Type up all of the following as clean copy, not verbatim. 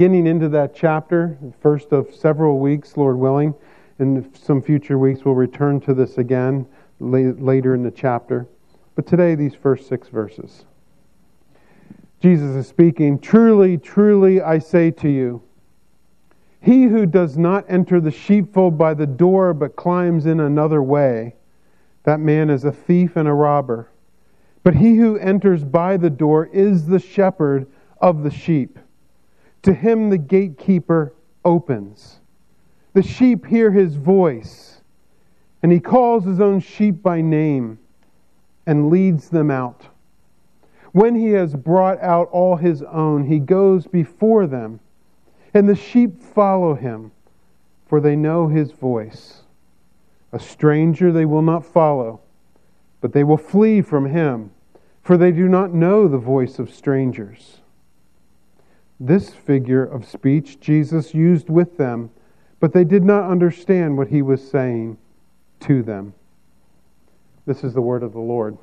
Getting into that chapter, first of several weeks, Lord willing. In some future weeks, we'll return to this again later in the chapter. But today, these first 6 verses. Jesus is speaking, "Truly, truly, I say to you, he who does not enter the sheepfold by the door, but climbs in another way, that man is a thief and a robber. But he who enters by the door is the shepherd of the sheep. To him the gatekeeper opens. The sheep hear his voice, and he calls his own sheep by name and leads them out. When he has brought out all his own, he goes before them, and the sheep follow him, for they know his voice. A stranger they will not follow, but they will flee from him, for they do not know the voice of strangers." This figure of speech Jesus used with them, but they did not understand what he was saying to them. This is the word of the Lord.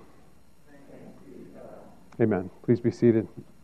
Amen. Please be seated.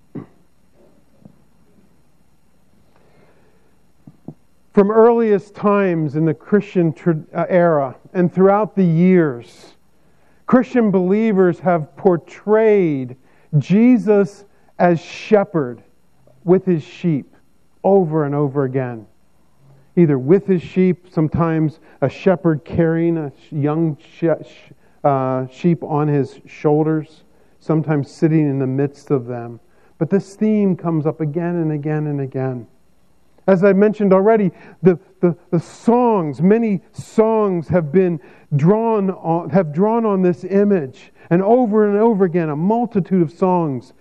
From earliest times in the Christian era and throughout the years, Christian believers have portrayed Jesus as shepherd with his sheep over and over again. Either with his sheep, sometimes a shepherd carrying a young sheep on his shoulders, sometimes sitting in the midst of them. But this theme comes up again and again and again. As I mentioned already, the songs, many songs have drawn on this image, and over again, a multitude of songs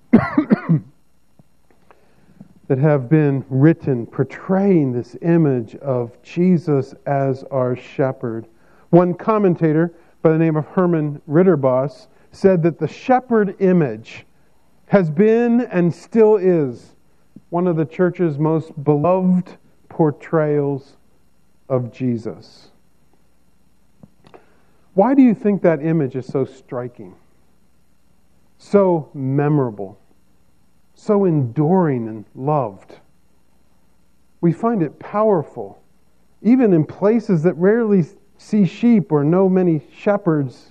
that have been written portraying this image of Jesus as our shepherd. One commentator by the name of Herman Ritterboss said that the shepherd image has been and still is one of the church's most beloved portrayals of Jesus. Why do you think that image is so striking, so memorable, so enduring and loved? We find it powerful, even in places that rarely see sheep or know many shepherds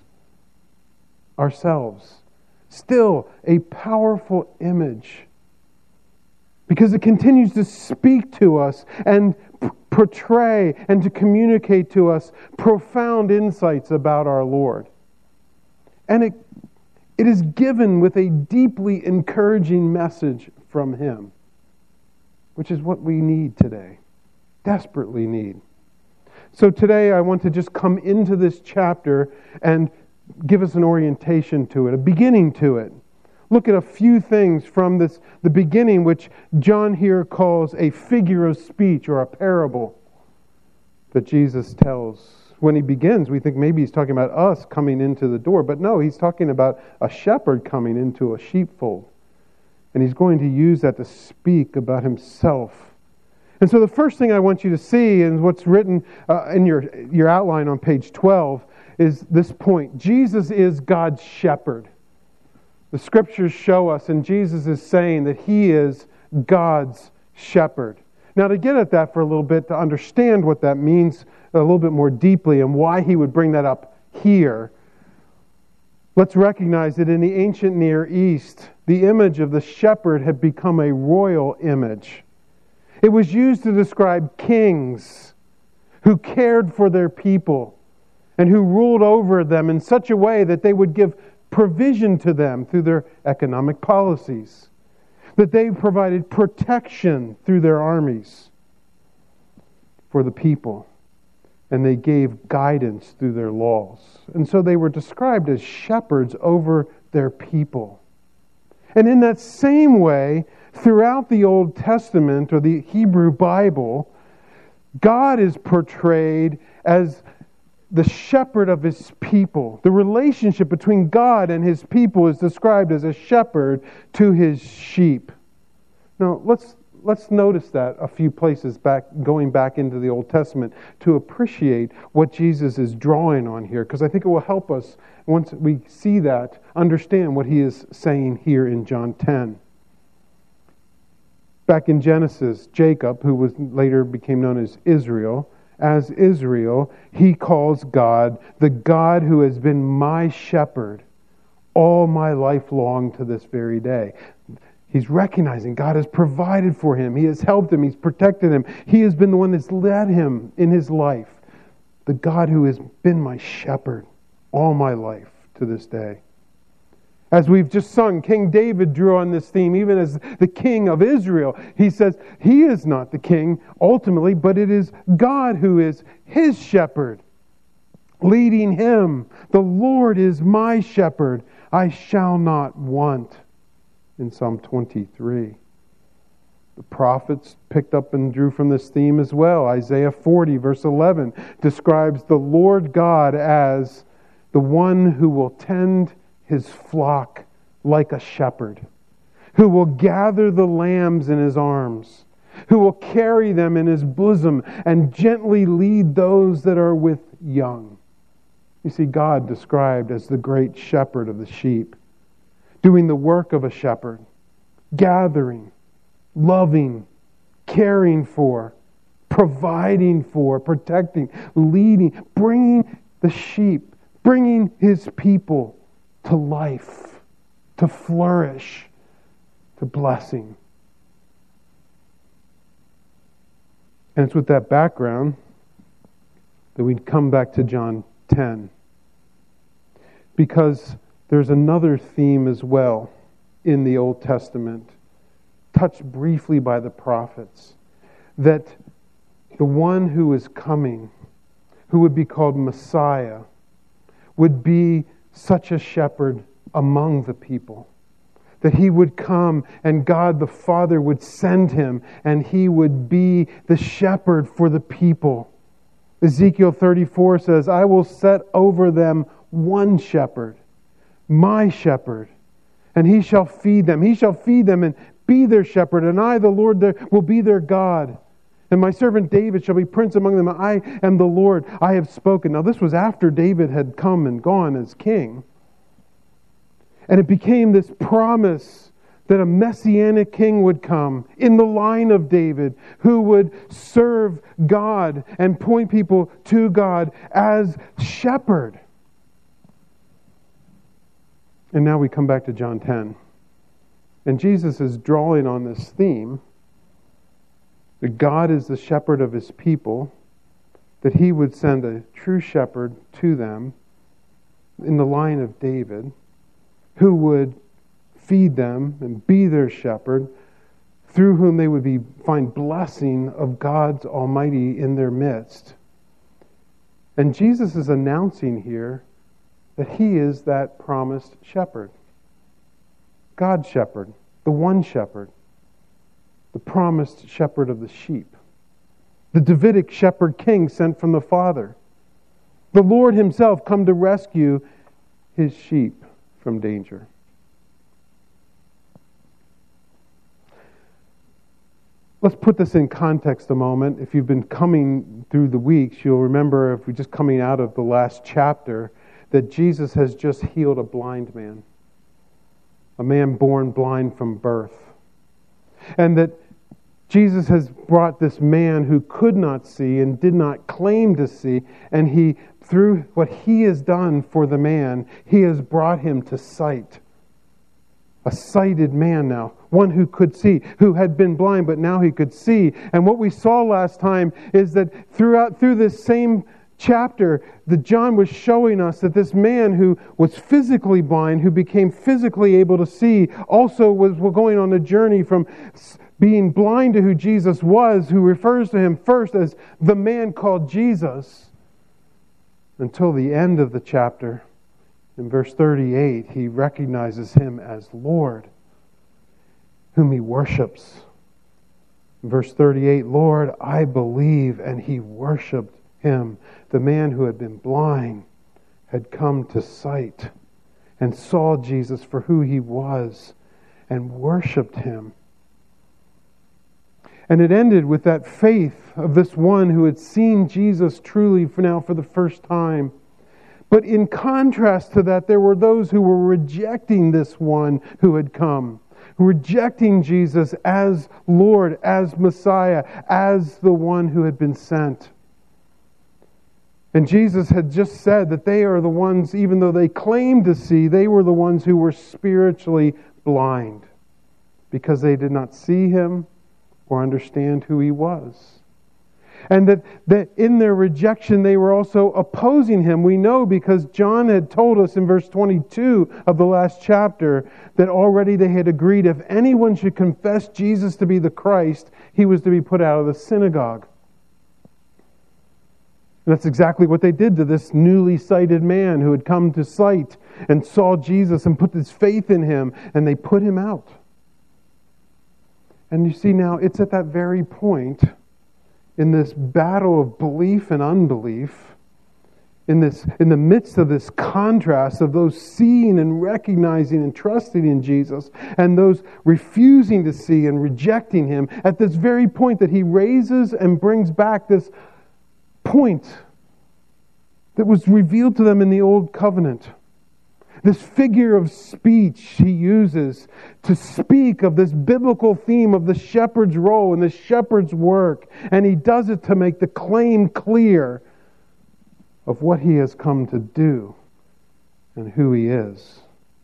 ourselves. Still a powerful image, because it continues to speak to us and portray and to communicate to us profound insights about our Lord. And it is given with a deeply encouraging message from Him, which is what we need today, desperately need. So today I want to just come into this chapter and give us an orientation to it, a beginning to it. Look at a few things from the beginning, which John here calls a figure of speech or a parable that Jesus tells. When he begins, we think maybe he's talking about us coming into the door. But no, he's talking about a shepherd coming into a sheepfold. And he's going to use that to speak about himself. And so the first thing I want you to see, and what's written in your outline on page 12, is this point. Jesus is God's shepherd. The Scriptures show us, and Jesus is saying that He is God's shepherd. Now, to get at that for a little bit, to understand what that means a little bit more deeply and why He would bring that up here, let's recognize that in the ancient Near East, the image of the shepherd had become a royal image. It was used to describe kings who cared for their people and who ruled over them in such a way that they would give provision to them through their economic policies, that they provided protection through their armies for the people, and they gave guidance through their laws. And so they were described as shepherds over their people. And in that same way, throughout the Old Testament or the Hebrew Bible, God is portrayed as the shepherd of His people. The relationship between God and His people is described as a shepherd to His sheep. Now, let's notice that a few places going back into the Old Testament to appreciate what Jesus is drawing on here, because I think it will help us, once we see that, understand what He is saying here in John 10. Back in Genesis, Jacob, who was later became known as Israel, he calls God the God who has been my shepherd all my life long to this very day. He's recognizing God has provided for him. He has helped him. He's protected him. He has been the one that's led him in his life. The God who has been my shepherd all my life to this day. As we've just sung, King David drew on this theme, even as the king of Israel. He says he is not the king ultimately, but it is God who is his shepherd, leading him. The Lord is my shepherd. I shall not want. In Psalm 23. The prophets picked up and drew from this theme as well. Isaiah 40, verse 11, describes the Lord God as the one who will tend his flock like a shepherd, who will gather the lambs in his arms, who will carry them in his bosom and gently lead those that are with young. You see God described as the great shepherd of the sheep, doing the work of a shepherd, gathering, loving, caring for, providing for, protecting, leading, bringing the sheep, bringing his people to life, to flourish, to blessing. And it's with that background that we come back to John 10. Because there's another theme as well in the Old Testament, touched briefly by the prophets, that the one who is coming, who would be called Messiah, would be such a shepherd among the people. That he would come and God the Father would send him and he would be the shepherd for the people. Ezekiel 34 says, I will set over them one shepherd, my shepherd, and he shall feed them. He shall feed them and be their shepherd, and I, the Lord, will be their God. And my servant David shall be prince among them. I am the Lord, I have spoken. Now this was after David had come and gone as king. And it became this promise that a messianic king would come in the line of David who would serve God and point people to God as shepherd. And now we come back to John 10. And Jesus is drawing on this theme that God is the shepherd of his people, that he would send a true shepherd to them in the line of David, who would feed them and be their shepherd, through whom they would find blessing of God's Almighty in their midst. And Jesus is announcing here that he is that promised shepherd. God's shepherd, the one shepherd, the promised shepherd of the sheep, the Davidic shepherd king sent from the Father, the Lord himself come to rescue his sheep from danger. Let's put this in context a moment. If you've been coming through the weeks, you'll remember, if we're just coming out of the last chapter, that Jesus has just healed a blind man. A man born blind from birth. And that Jesus has brought this man who could not see and did not claim to see, and he, through what he has done for the man, he has brought him to sight. A sighted man now, one who could see, who had been blind, but now he could see. And what we saw last time is that through this same chapter, that John was showing us that this man who was physically blind, who became physically able to see, also was going on a journey from being blind to who Jesus was, who refers to him first as the man called Jesus, until the end of the chapter. In verse 38, he recognizes him as Lord, whom he worships. In verse 38, Lord, I believe, and he worshipped him. The man who had been blind had come to sight and saw Jesus for who he was and worshipped him. And it ended with that faith of this one who had seen Jesus truly for the first time. But in contrast to that, there were those who were rejecting this one who had come, rejecting Jesus as Lord, as Messiah, as the one who had been sent. And Jesus had just said that they are the ones, even though they claimed to see, they were the ones who were spiritually blind because they did not see Him or understand who He was. And that in their rejection they were also opposing Him. We know because John had told us in verse 22 of the last chapter that already they had agreed if anyone should confess Jesus to be the Christ, he was to be put out of the synagogue. And that's exactly what they did to this newly sighted man who had come to sight and saw Jesus and put his faith in Him, and they put him out. And you see now, it's at that very point in this battle of belief and unbelief, in the midst of this contrast of those seeing and recognizing and trusting in Jesus and those refusing to see and rejecting Him, at this very point that He raises and brings back this point that was revealed to them in the Old Covenant. This figure of speech He uses to speak of this biblical theme of the shepherd's role and the shepherd's work. And He does it to make the claim clear of what He has come to do and who He is.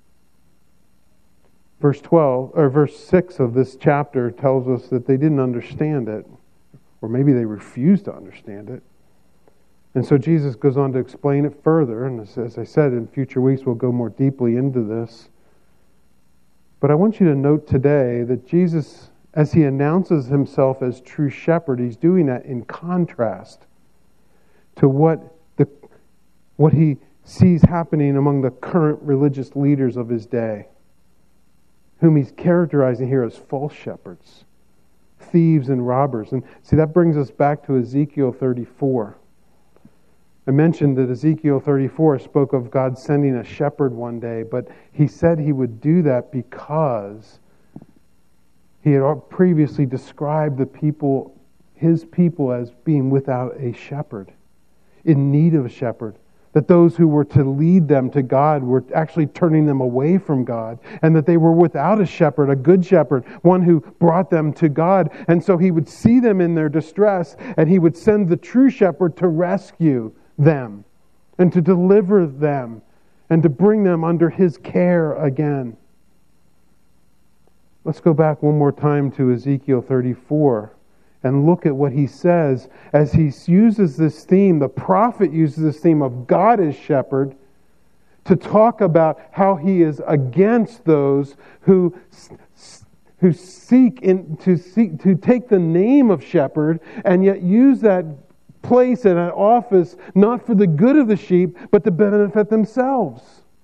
Verse 6 of this chapter tells us that they didn't understand it, or maybe they refused to understand it. And so Jesus goes on to explain it further, and as I said, in future weeks we'll go more deeply into this. But I want you to note today that Jesus, as He announces Himself as true shepherd, He's doing that in contrast to what He sees happening among the current religious leaders of His day, whom He's characterizing here as false shepherds, thieves and robbers. And see, that brings us back to Ezekiel 34. I mentioned that Ezekiel 34 spoke of God sending a shepherd one day, but He said He would do that because He had previously described His people as being without a shepherd, in need of a shepherd. That those who were to lead them to God were actually turning them away from God, and that they were without a shepherd, a good shepherd, one who brought them to God. And so He would see them in their distress, and He would send the true shepherd to rescue them and to deliver them and to bring them under His care again. Let's go back one more time to Ezekiel 34 and look at what he says as he uses this theme. The prophet uses this theme of God as shepherd to talk about how He is against those who seek to take the name of shepherd and yet use that place and an office not for the good of the sheep, but to benefit themselves.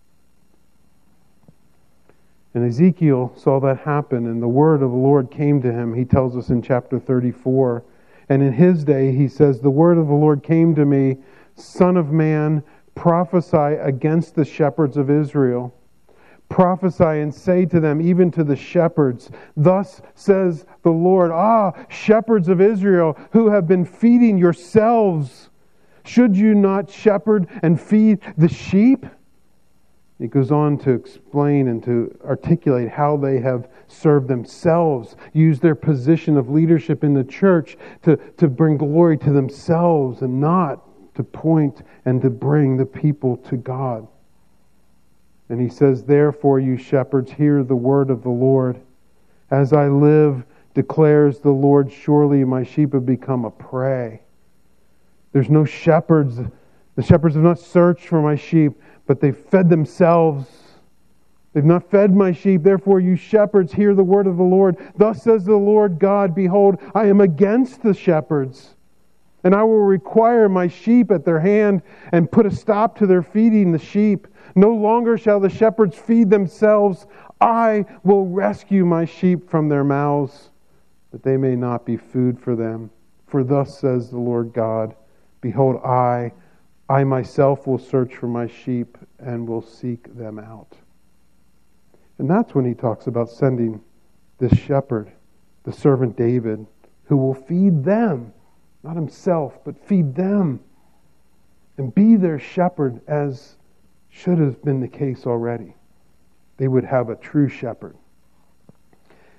And Ezekiel saw that happen, and the word of the Lord came to him. He tells us in chapter 34. And in his day, he says, the word of the Lord came to me, Son of man, prophesy against the shepherds of Israel. Prophesy and say to them, even to the shepherds, thus says the Lord, shepherds of Israel, who have been feeding yourselves, should you not shepherd and feed the sheep? It goes on to explain and to articulate how they have served themselves, used their position of leadership in the church to bring glory to themselves and not to point and to bring the people to God. And he says, therefore, you shepherds, hear the word of the Lord. As I live, declares the Lord, surely my sheep have become a prey. There's no shepherds. The shepherds have not searched for my sheep, but they've fed themselves. They've not fed my sheep. Therefore, you shepherds, hear the word of the Lord. Thus says the Lord God, behold, I am against the shepherds, and I will require my sheep at their hand and put a stop to their feeding the sheep. No longer shall the shepherds feed themselves. I will rescue my sheep from their mouths, that they may not be food for them. For thus says the Lord God, behold, I myself will search for my sheep and will seek them out. And that's when he talks about sending this shepherd, the servant David, who will feed them, not himself, but feed them and be their shepherd, as should have been the case already. They would have a true shepherd.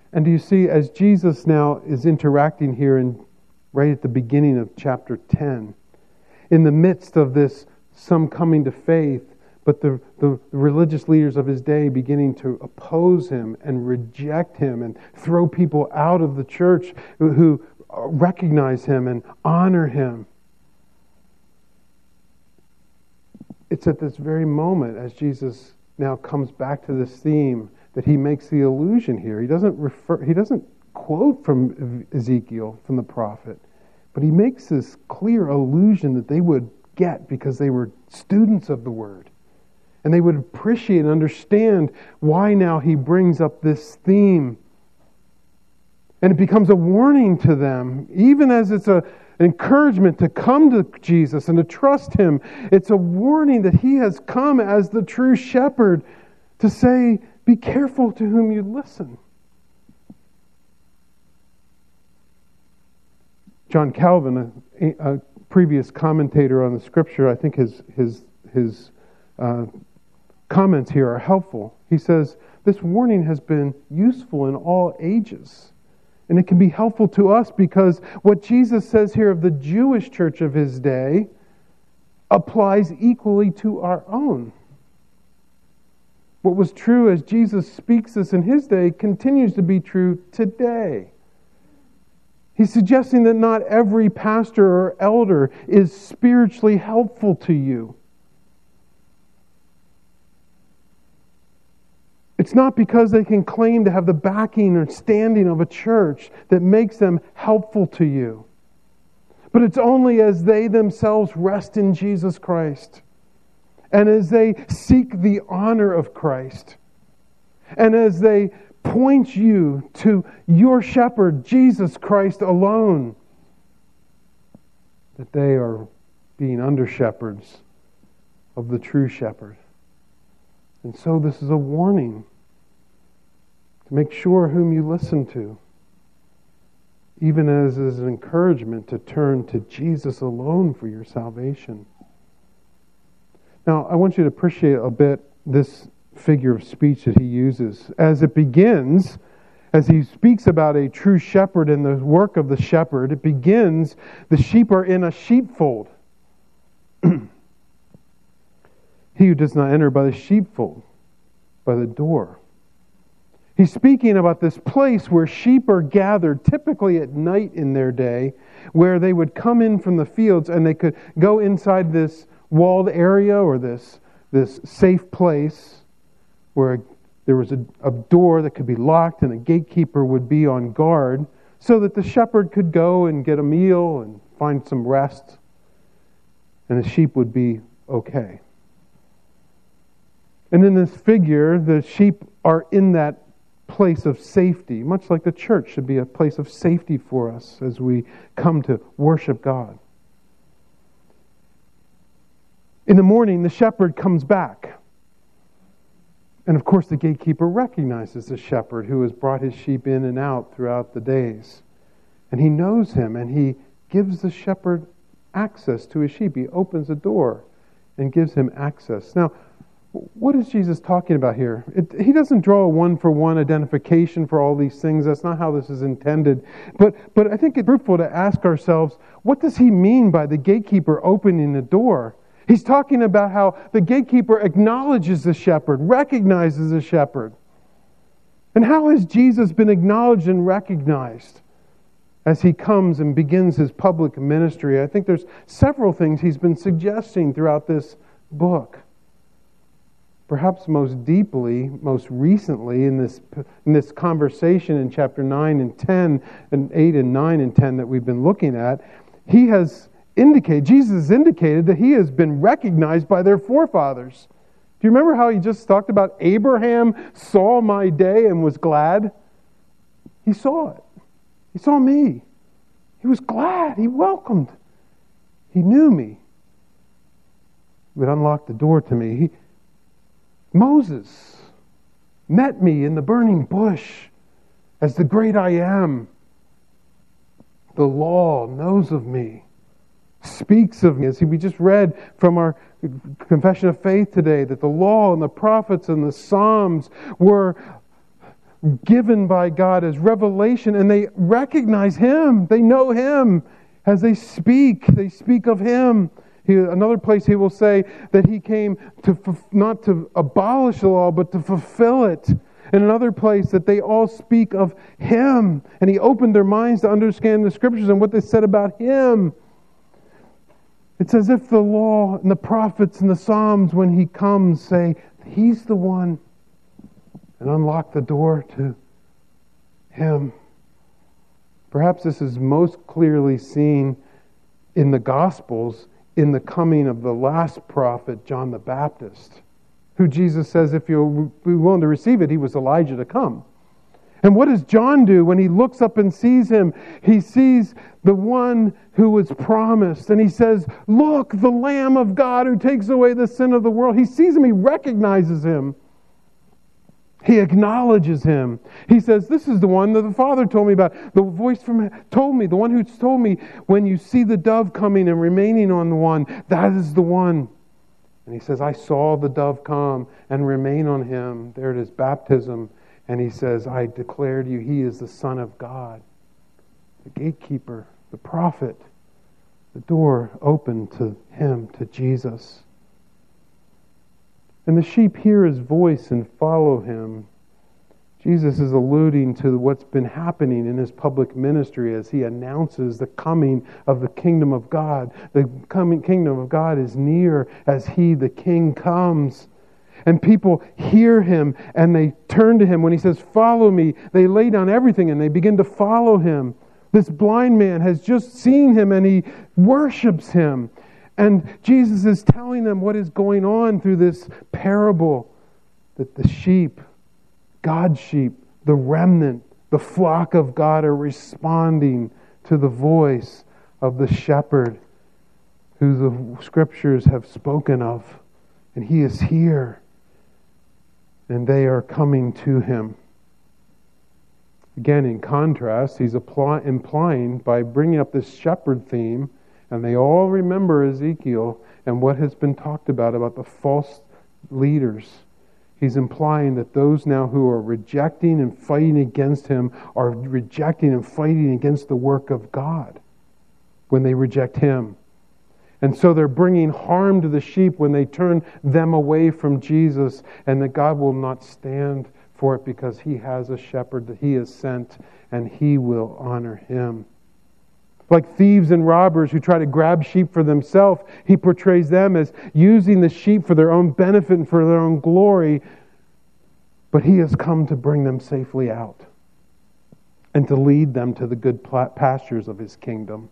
And do you see, as Jesus now is interacting here right at the beginning of chapter 10, in the midst of this, some coming to faith, but the religious leaders of his day beginning to oppose him and reject him and throw people out of the church who recognize him and honor him. It's at this very moment, as Jesus now comes back to this theme, that he makes the allusion here. He doesn't quote from Ezekiel, from the prophet, but he makes this clear allusion that they would get because they were students of the Word. And they would appreciate and understand why now he brings up this theme. And it becomes a warning to them, even as it's an encouragement to come to Jesus and to trust him. It's a warning that he has come as the true shepherd to say, be careful to whom you listen. John Calvin, a previous commentator on the Scripture, I think his comments here are helpful. He says, this warning has been useful in all ages. And it can be helpful to us because what Jesus says here of the Jewish church of his day applies equally to our own. What was true as Jesus speaks this in his day continues to be true today. He's suggesting that not every pastor or elder is spiritually helpful to you. It's not because they can claim to have the backing or standing of a church that makes them helpful to you. But it's only as they themselves rest in Jesus Christ, and as they seek the honor of Christ, and as they point you to your shepherd, Jesus Christ alone, that they are being under-shepherds of the true shepherd. And so this is a warning to make sure whom you listen to, even as is an encouragement to turn to Jesus alone for your salvation. Now, I want you to appreciate a bit this figure of speech that he uses. As it begins, as he speaks about a true shepherd and the work of the shepherd, it begins, the sheep are in a sheepfold. He who does not enter by the sheepfold, by the door. He's speaking about this place where sheep are gathered, typically at night in their day, where they would come in from the fields and they could go inside this walled area or this safe place where there was a door that could be locked and a gatekeeper would be on guard so that the shepherd could go and get a meal and find some rest and the sheep would be okay. And in this figure, the sheep are in that place of safety, much like the church should be a place of safety for us as we come to worship God. In the morning, the shepherd comes back. And of course, the gatekeeper recognizes the shepherd who has brought his sheep in and out throughout the days. And he knows him, and he gives the shepherd access to his sheep. He opens the door and gives him access. Now, what is Jesus talking about here? He doesn't draw a one-for-one identification for all these things. That's not how this is intended. But I think it's fruitful to ask ourselves, what does he mean by the gatekeeper opening the door? He's talking about how the gatekeeper acknowledges the shepherd, recognizes the shepherd. And how has Jesus been acknowledged and recognized as he comes and begins his public ministry? I think there's several things he's been suggesting throughout this book. Perhaps most deeply, most recently in this conversation in chapter 9 and 10 and 8 and 9 and 10 that we've been looking at, Jesus has indicated that he has been recognized by their forefathers. Do you remember how he just talked about Abraham saw my day and was glad? He saw it. He saw me. He was glad. He welcomed. He knew me. He would unlock the door to me. Moses met me in the burning bush as the great I am. The law knows of me, speaks of me. As we just read from our confession of faith today, that the law and the prophets and the Psalms were given by God as revelation, and they recognize Him. They know Him. As they speak of Him. Another place He will say that He came not to abolish the law, but to fulfill it. In another place that they all speak of Him. And He opened their minds to understand the Scriptures and what they said about Him. It's as if the law and the prophets and the Psalms, when He comes, say, He's the one, and unlock the door to Him. Perhaps this is most clearly seen in the Gospels in the coming of the last prophet, John the Baptist, who Jesus says, if you'll be willing to receive it, he was Elijah to come. And what does John do when he looks up and sees him? He sees the one who was promised. And he says, look, the Lamb of God who takes away the sin of the world. He sees him, he recognizes him. He acknowledges him. He says, this is the one that the Father told me about. The voice told me, the one who told me, when you see the dove coming and remaining on the one, that is the one. And he says, I saw the dove come and remain on him. There it is, baptism. And he says, I declare to you, he is the Son of God, the gatekeeper, the prophet. The door opened to him, to Jesus. And the sheep hear his voice and follow him. Jesus is alluding to what's been happening in his public ministry as he announces the coming of the kingdom of God. The coming kingdom of God is near as he, the King, comes. And people hear him and they turn to him. When he says, follow me, they lay down everything and they begin to follow him. This blind man has just seen him and he worships him. And Jesus is telling them what is going on through this parable. That the sheep, God's sheep, the remnant, the flock of God are responding to the voice of the shepherd who the Scriptures have spoken of. And he is here. And they are coming to him. Again, in contrast, he's implying by bringing up this shepherd theme, and they all remember Ezekiel and what has been talked about the false leaders. He's implying that those now who are rejecting and fighting against him are rejecting and fighting against the work of God when they reject him. And so they're bringing harm to the sheep when they turn them away from Jesus, and that God will not stand for it because he has a shepherd that he has sent and he will honor him. Like thieves and robbers who try to grab sheep for themselves, he portrays them as using the sheep for their own benefit and for their own glory. But he has come to bring them safely out and to lead them to the good pastures of his kingdom.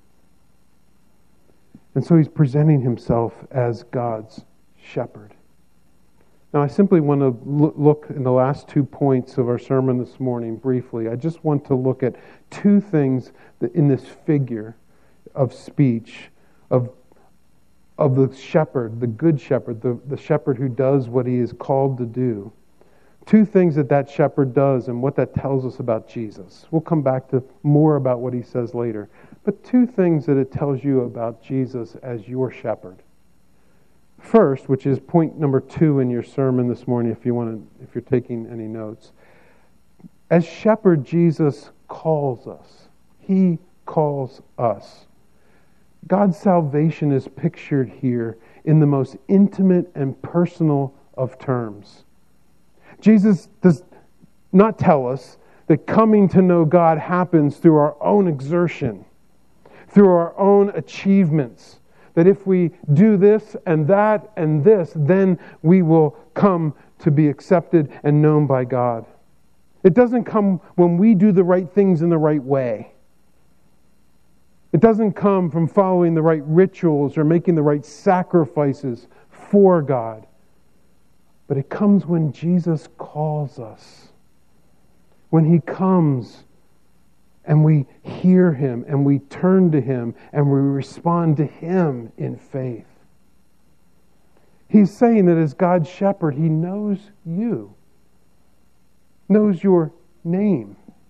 And so he's presenting himself as God's shepherd. Now, I simply want to look in the last 2 points of our sermon this morning briefly. I just want to look at 2 things that in this figure of speech of the shepherd, the good shepherd, the shepherd who does what he is called to do. 2 things that shepherd does and what that tells us about Jesus. We'll come back to more about what he says later. But 2 things that it tells you about Jesus as your shepherd. First, which is point number 2 in your sermon this morning, if you're taking any notes. As shepherd, Jesus calls us. He calls us. God's salvation is pictured here in the most intimate and personal of terms. Jesus does not tell us that coming to know God happens through our own exertion, through our own achievements. That if we do this and that and this, then we will come to be accepted and known by God. It doesn't come when we do the right things in the right way. It doesn't come from following the right rituals or making the right sacrifices for God. But it comes when Jesus calls us. When he comes and we hear him and we turn to him and we respond to him in faith. He's saying that as God's shepherd, he knows you, knows your name.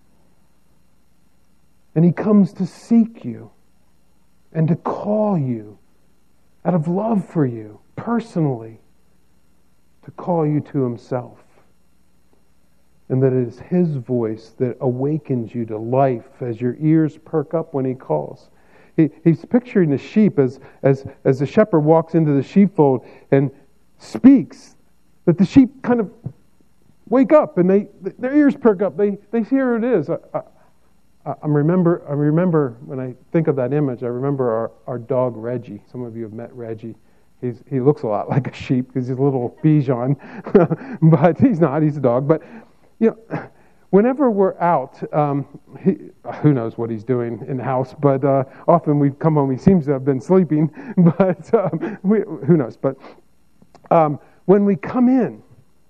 And he comes to seek you and to call you out of love for you personally, to call you to himself. and that it is His voice that awakens you to life as your ears perk up when He calls. He's picturing the sheep as the shepherd walks into the sheepfold and speaks, that the sheep kind of wake up and their ears perk up. They hear it is. I remember when I think of that image, I remember our dog Reggie. Some of you have met Reggie. He looks a lot like a sheep because he's a little Bichon, but he's not. He's a dog. But whenever we're out, who knows what he's doing in the house? But often we come home, he seems to have been sleeping. But who knows? But when we come in,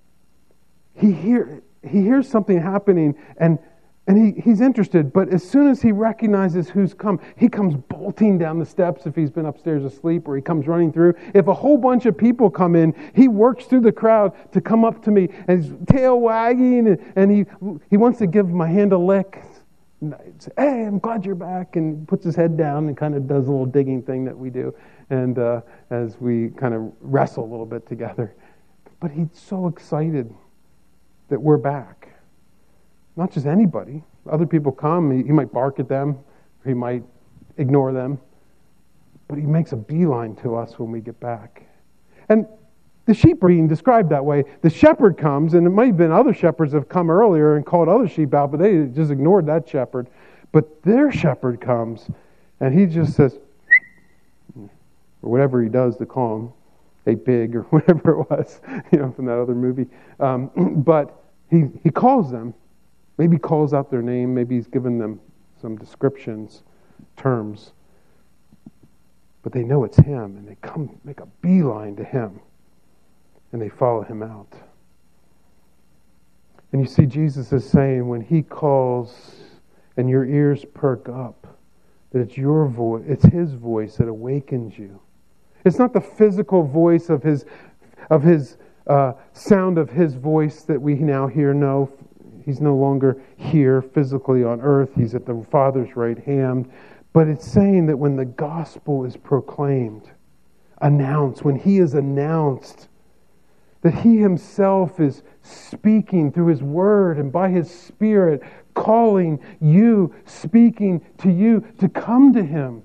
he hears something happening, and he's interested. But as soon as he recognizes who's come, he comes bolting down the steps if he's been upstairs asleep, or he comes running through. If a whole bunch of people come in, he works through the crowd to come up to me, and his tail wagging, and he wants to give my hand a lick. Say, hey, I'm glad you're back, and he puts his head down and kind of does a little digging thing that we do, and as we kind of wrestle a little bit together. But he's so excited that we're back. Not just anybody. Other people come, he might bark at them, or he might ignore them, but he makes a beeline to us when we get back. And the sheep are being described that way. The shepherd comes, and it might have been other shepherds have come earlier and called other sheep out, but they just ignored that shepherd. But their shepherd comes, and he just says, or whatever he does to call him, a pig, or whatever it was, from that other movie. But he calls them. Maybe calls out their name. Maybe he's given them some descriptions, terms. But they know it's him, and they come make a beeline to him, and they follow him out. And you see, Jesus is saying when he calls and your ears perk up, that it's your voice, it's his voice that awakens you. It's not the physical voice of his sound of his voice that we now hear. No. He's no longer here physically on earth. He's at the Father's right hand. But it's saying that when the gospel is proclaimed, announced, when he is announced, that he himself is speaking through his word and by his Spirit, calling you, speaking to you to come to him.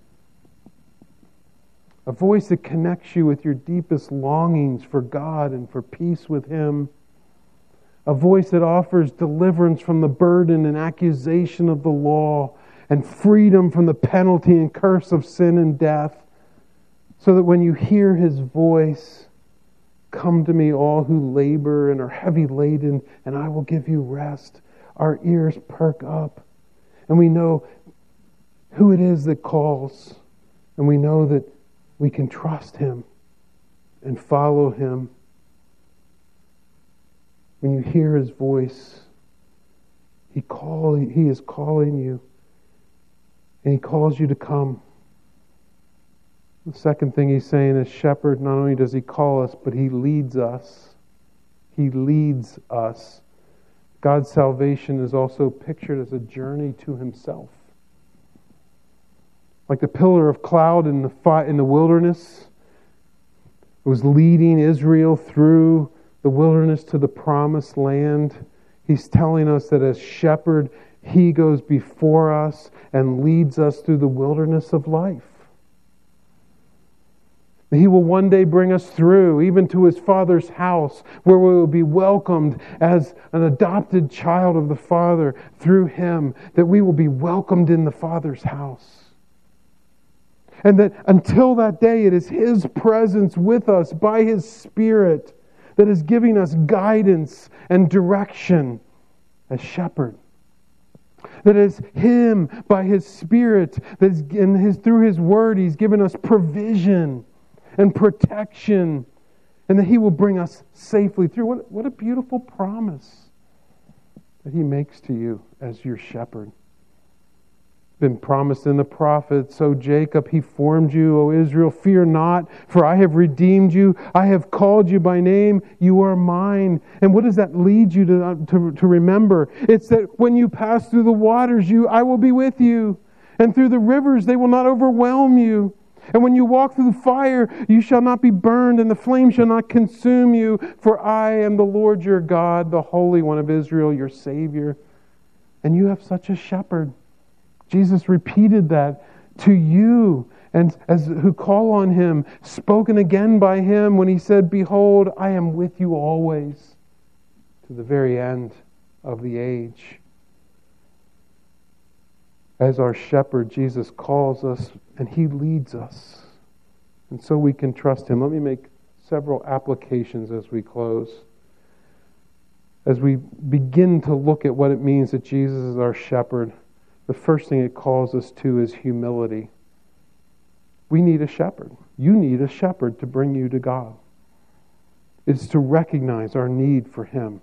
A voice that connects you with your deepest longings for God and for peace with him. A voice that offers deliverance from the burden and accusation of the law and freedom from the penalty and curse of sin and death. So that when you hear his voice, come to me all who labor and are heavy laden, and I will give you rest. Our ears perk up, and we know who it is that calls, and we know that we can trust him and follow him. When you hear his voice, he is calling you, and he calls you to come. The second thing he's saying as shepherd, not only does he call us, but he leads us. He leads us. God's salvation is also pictured as a journey to himself. Like the pillar of cloud in the wilderness, it was leading Israel through the wilderness to the promised land. He's telling us that as shepherd, he goes before us and leads us through the wilderness of life. He will one day bring us through, even to his Father's house, where we will be welcomed as an adopted child of the Father through him, that we will be welcomed in the Father's house. And that until that day, it is his presence with us by his Spirit that is giving us guidance and direction as shepherd. That is him by his Spirit, through his word, he's given us provision and protection, and that he will bring us safely through. What a beautiful promise that he makes to you as your shepherd. Been promised in the prophets, O Jacob, he formed you, O Israel, fear not, for I have redeemed you. I have called you by name, you are mine. And what does that lead you to remember? It's that when you pass through the waters, I will be with you. And through the rivers, they will not overwhelm you. And when you walk through the fire, you shall not be burned, and the flame shall not consume you. For I am the Lord your God, the Holy One of Israel, your Savior. And you have such a shepherd. Jesus repeated that to you, and as who call on him, spoken again by him when he said, Behold, I am with you always, to the very end of the age. As our shepherd, Jesus calls us and he leads us. And so we can trust him. Let me make several applications as we close. As we begin to look at what it means that Jesus is our shepherd, the first thing it calls us to is humility. We need a shepherd. You need a shepherd to bring you to God. It's to recognize our need for him.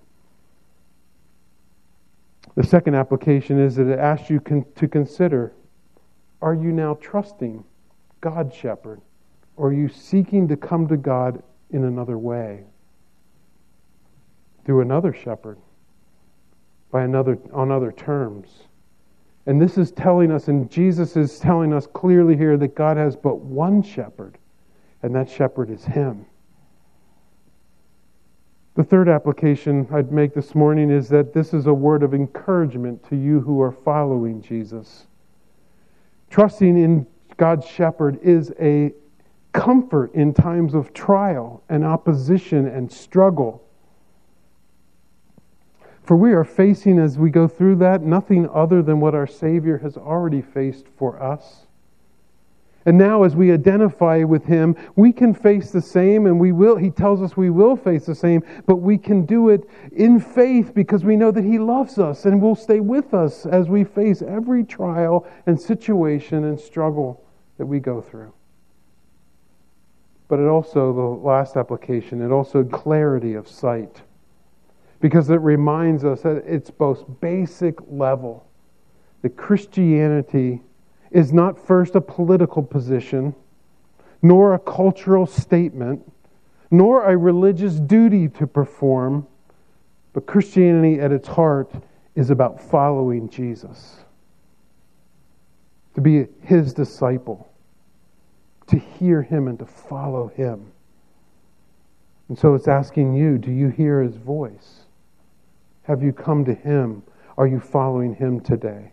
The second application is that it asks you to consider, are you now trusting God's shepherd? Or are you seeking to come to God in another way? Through another shepherd? On other terms? And this is telling us, and Jesus is telling us clearly here, that God has but one shepherd, and that shepherd is him. The third application I'd make this morning is that this is a word of encouragement to you who are following Jesus. Trusting in God's shepherd is a comfort in times of trial and opposition and struggle. For we are facing, as we go through that, nothing other than what our Savior has already faced for us. And now as we identify with him, we can face the same, and we will. He tells us we will face the same, but we can do it in faith because we know that he loves us and will stay with us as we face every trial and situation and struggle that we go through. But it also, the last application, it also clarity of sight. Because it reminds us at its most basic level that Christianity is not first a political position, nor a cultural statement, nor a religious duty to perform, but Christianity at its heart is about following Jesus. To be his disciple, to hear him and to follow him. And so it's asking you, do you hear his voice? Have you come to him? Are you following him today?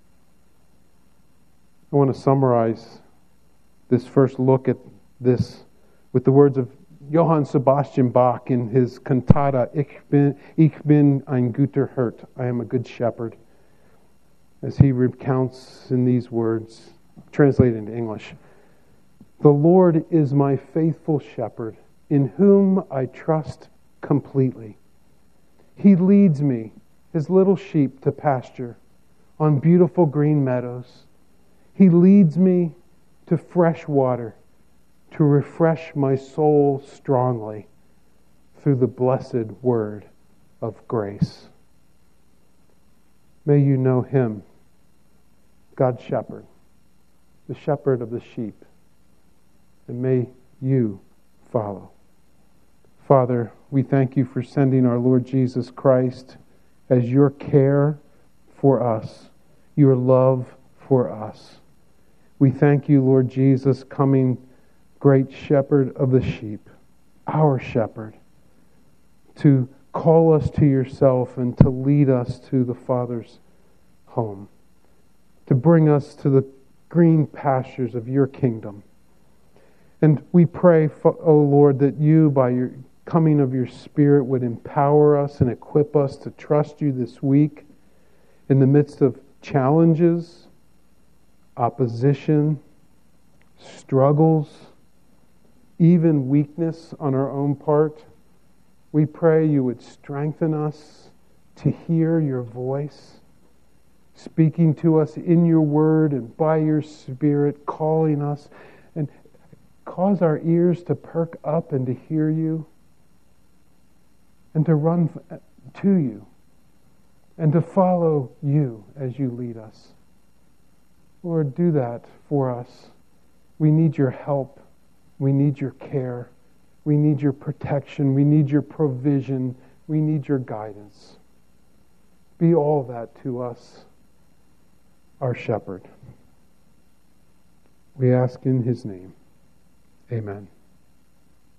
I want to summarize this first look at this with the words of Johann Sebastian Bach in his cantata, Ich bin ein guter Hirt, I am a good shepherd, as he recounts in these words, translated into English. The Lord is my faithful shepherd, in whom I trust completely. He leads me, his little sheep, to pasture on beautiful green meadows. He leads me to fresh water, to refresh my soul strongly through the blessed word of grace. May you know him, God's shepherd, the shepherd of the sheep, and may you follow. Father, we thank you for sending our Lord Jesus Christ as your care for us, your love for us. We thank you, Lord Jesus, coming great shepherd of the sheep, our shepherd, to call us to yourself and to lead us to the Father's home, to bring us to the green pastures of your kingdom. And we pray, O Lord, that you, by your coming of your Spirit, would empower us and equip us to trust you this week in the midst of challenges, opposition, struggles, even weakness on our own part. We pray you would strengthen us to hear your voice, speaking to us in your word and by your Spirit, calling us, and cause our ears to perk up and to hear you, and to run to you, and to follow you as you lead us. Lord, do that for us. We need your help. We need your care. We need your protection. We need your provision. We need your guidance. Be all that to us, our shepherd. We ask in his name. Amen.